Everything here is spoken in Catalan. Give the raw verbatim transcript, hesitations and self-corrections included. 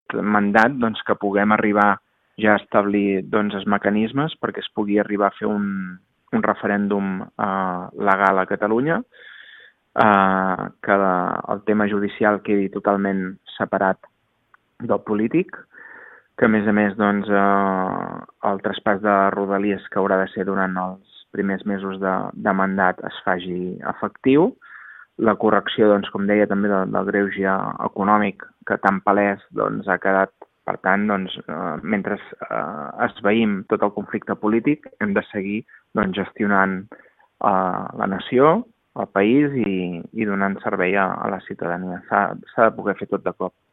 mandat doncs, que puguem arribar ja a establir doncs, els mecanismes perquè es pugui arribar a fer un, un referèndum eh, legal a Catalunya, eh, que el tema judicial quedi totalment separat del polític, que a més a més doncs, eh, el traspàs de Rodalies que haurà de ser durant els primers mesos de, de mandat es faci efectiu, la correcció, doncs, com deia, també del, del greuge econòmic que tan palès doncs, ha quedat. Per tant, doncs, eh, mentre eh, esveïm tot el conflicte polític, hem de seguir doncs, gestionant eh, la nació, el país i, i donant servei a, a la ciutadania. S'ha de poder fer tot de cop.